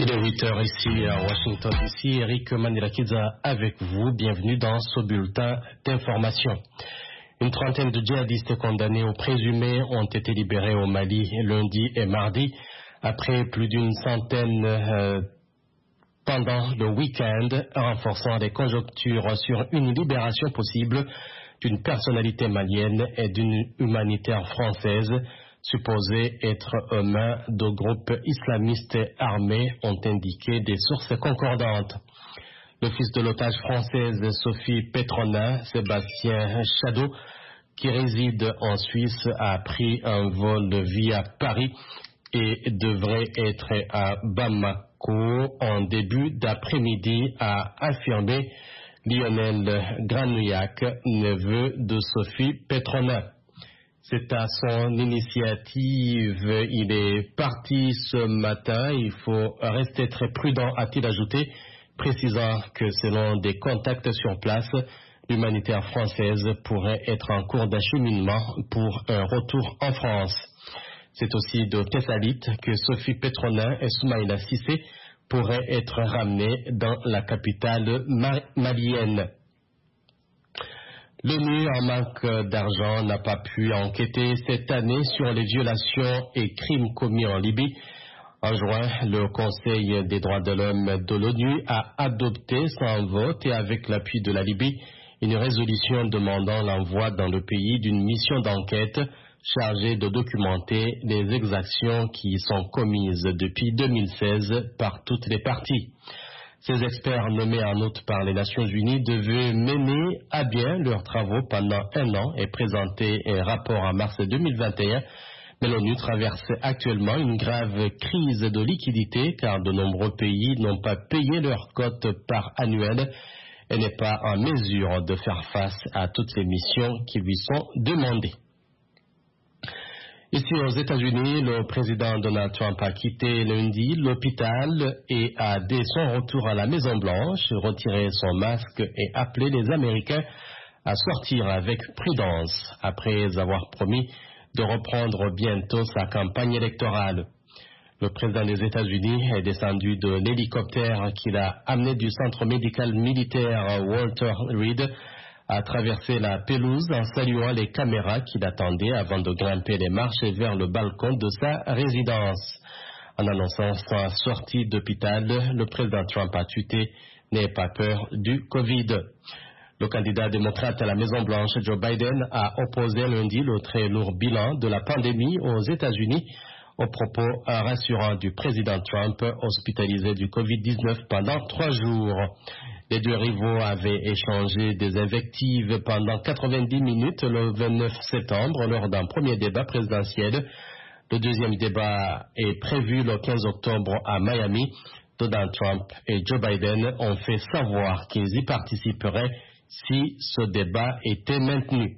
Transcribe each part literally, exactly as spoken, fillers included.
Il est huit heures ici à Washington, ici Eric Manilakiza avec vous. Bienvenue dans ce bulletin d'information. Une trentaine de djihadistes condamnés ou présumés ont été libérés au Mali lundi et mardi, après plus d'une centaine euh, pendant le week-end, renforçant les conjonctures sur une libération possible d'une personnalité malienne et d'une humanitaire française, supposés être aux mains de groupes islamistes armés, ont indiqué des sources concordantes. Le fils de l'otage française Sophie Petronin, Sébastien Chadeau, qui réside en Suisse, a pris un vol via Paris et devrait être à Bamako en début d'après-midi, a affirmé Lionel Granouillac, neveu de Sophie Petronin. C'est à son initiative, il est parti ce matin. Il faut rester très prudent, a-t-il ajouté, précisant que selon des contacts sur place, l'humanitaire française pourrait être en cours d'acheminement pour un retour en France. C'est aussi de Thessalite que Sophie Petronin et Soumaïla Sissé pourraient être ramenés dans la capitale malienne. L'ONU, en manque d'argent, n'a pas pu enquêter cette année sur les violations et crimes commis en Libye. En juin, le Conseil des droits de l'homme de l'ONU a adopté sans vote et avec l'appui de la Libye une résolution demandant l'envoi dans le pays d'une mission d'enquête chargée de documenter les exactions qui sont commises depuis deux mille seize par toutes les parties. Ces experts nommés en août par les Nations Unies devaient mener à bien leurs travaux pendant un an et présenter un rapport en mars deux mille vingt et un. Mais l'ONU traverse actuellement une grave crise de liquidité car de nombreux pays n'ont pas payé leur cote par annuelle et n'est pas en mesure de faire face à toutes les missions qui lui sont demandées. Ici aux États-Unis, le président Donald Trump a quitté lundi l'hôpital et a, dès son retour à la Maison-Blanche, retiré son masque et appelé les Américains à sortir avec prudence, après avoir promis de reprendre bientôt sa campagne électorale. Le président des États-Unis est descendu de l'hélicoptère qu'il a amené du centre médical militaire Walter Reed, a traversé la pelouse en saluant les caméras qui l'attendaient avant de grimper les marches vers le balcon de sa résidence. En annonçant sa sortie d'hôpital, le président Trump a tweeté « N'ayez pas peur du Covid ». Le candidat démocrate à la Maison-Blanche, Joe Biden, a opposé lundi le très lourd bilan de la pandémie aux États-Unis aux propos rassurants du président Trump, hospitalisé du covid dix-neuf pendant trois jours. Les deux rivaux avaient échangé des invectives pendant quatre-vingt-dix minutes le vingt-neuf septembre lors d'un premier débat présidentiel. Le deuxième débat est prévu le quinze octobre à Miami. Donald Trump et Joe Biden ont fait savoir qu'ils y participeraient si ce débat était maintenu.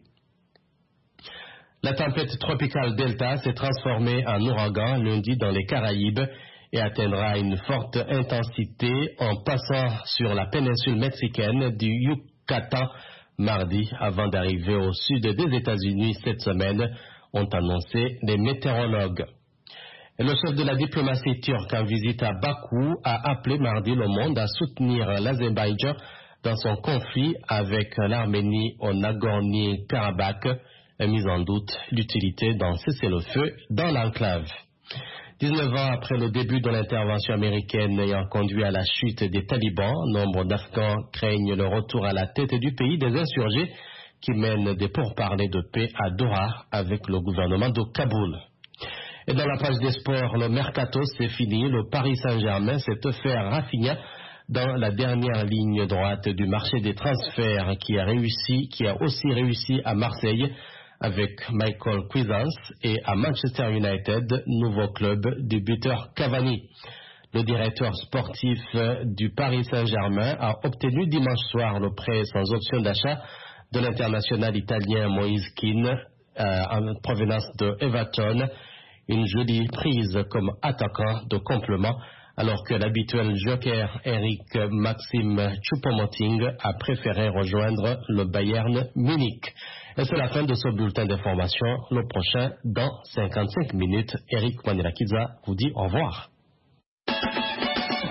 La tempête tropicale Delta s'est transformée en ouragan lundi dans les Caraïbes et atteindra une forte intensité en passant sur la péninsule mexicaine du Yucatan mardi avant d'arriver au sud des États-Unis cette semaine, ont annoncé les météorologues. Et le chef de la diplomatie turque en visite à Bakou a appelé mardi le monde à soutenir l'Azerbaïdjan dans son conflit avec l'Arménie au Nagorno-Karabakh, a mis en doute l'utilité d'un cessez-le-feu dans l'enclave. dix-neuf ans après le début de l'intervention américaine ayant conduit à la chute des talibans, nombre d'Afghans craignent le retour à la tête du pays des insurgés qui mènent des pourparlers de paix à Doha avec le gouvernement de Kaboul. Et dans la page des sports, le mercato c'est fini. Le Paris Saint-Germain s'est offert Rafinha dans la dernière ligne droite du marché des transferts qui a réussi, qui a aussi réussi à Marseille avec Michael Cuisance et à Manchester United, nouveau club du buteur Cavani. Le directeur sportif du Paris Saint-Germain a obtenu dimanche soir le prêt sans option d'achat de l'international italien Moïse Kean euh, en provenance de Everton, une jolie prise comme attaquant de complément, alors que l'habituel joker Eric Maxime Choupo-Moting a préféré rejoindre le Bayern Munich. Et c'est la fin de ce bulletin d'information. Le prochain, dans cinquante-cinq minutes, Eric Manilakiza vous dit au revoir.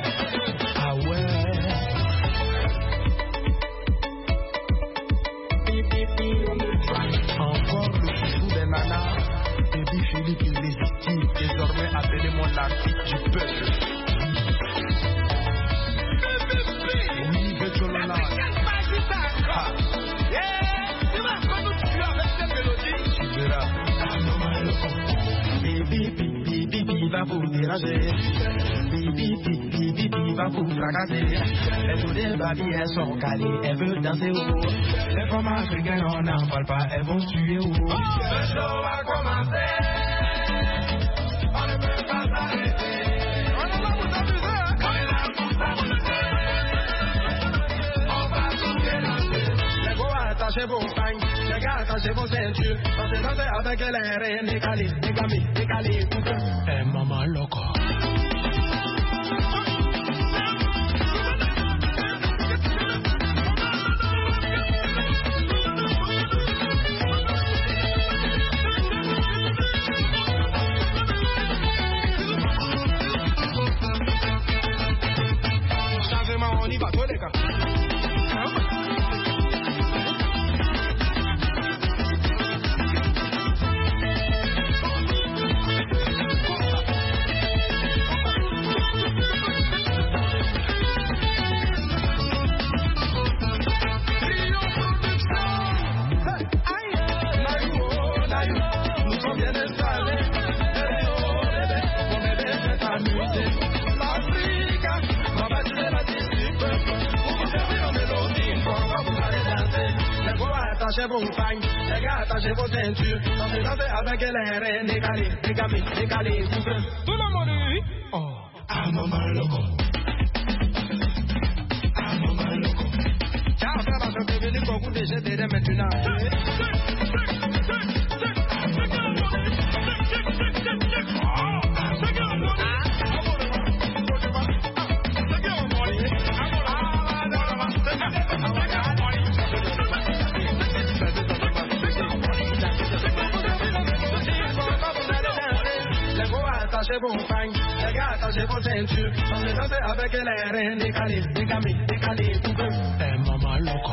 va vous déranger. Bibi, bibi, bibi va vous fracasser. Les tous des babies, elles sont calées, elles veulent danser haut. Les femmes africaines, on n'en parle pas, elles vont se tuer haut. Le show va commencer. On ne peut pas s'arrêter. On est là pour s'amuser. On est là pour s'amuser. On va tout déranger. Les gros, attachez vos pagnes. Les gars, attachez vos ceintures. Dansez, dansez avec les reines. Décalez, décalez, décalez. Eh, maman loco. On y va, toi les gars. Nous sommes bien installés. Mon bébé s'est amusé. L'Afrique, ma bâtie de la discipline. Pour vous servir en mélodie, quand vous allez danser. Les gros, attachez vos pagnes. Les gars, attachez vos ceintures. Dansez, dansez avec les reines. Décalez, décalez, décalez. Tout le monde, oui. Oh, ah, maman loco. Ah, maman loco. Ciao, ça va se prévenir pour vous déjà dès maintenant. Attachez vos pagnes, les gars, attachez vos ceintures. Dansez, dansez avec les reines. Décalez, décalez, décalez. Eh, maman loco.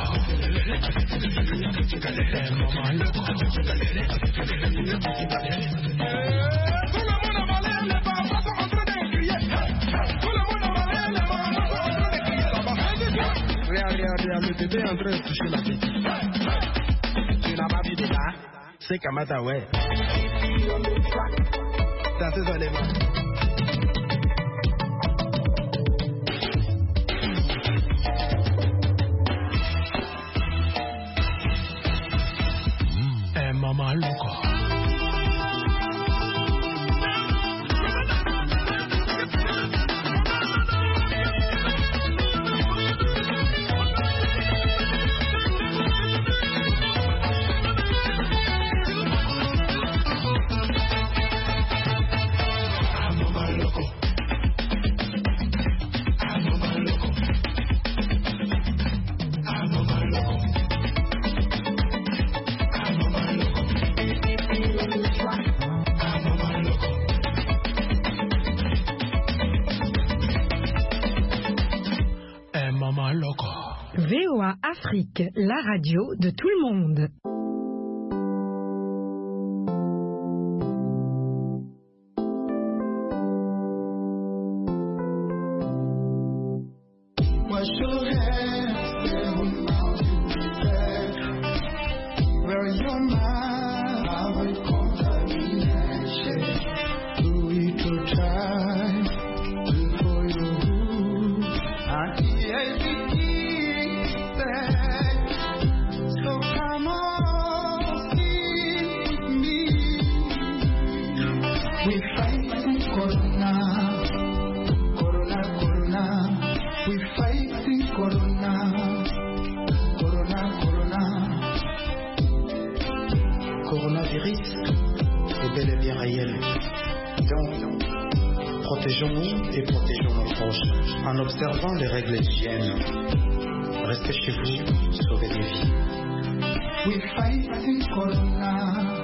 Eh, maman loco. Tout le monde a valé, les papas sont en train de crier. Tout le monde a valé, les papas sont en train de crier là-bas. Regarde, regarde, regarde, le bébé est en train de toucher la petite. Tu n'as pas vu de ça? C'est Kamata, ouais. Ça, c'est ça, les mains. Eh, maman loco. V O A Afrique, la radio de tout le monde. Protégeons-nous et protégeons nos proches en observant les règles d'hygiène. Restez chez vous, sauvez des vies. We fight in Corona.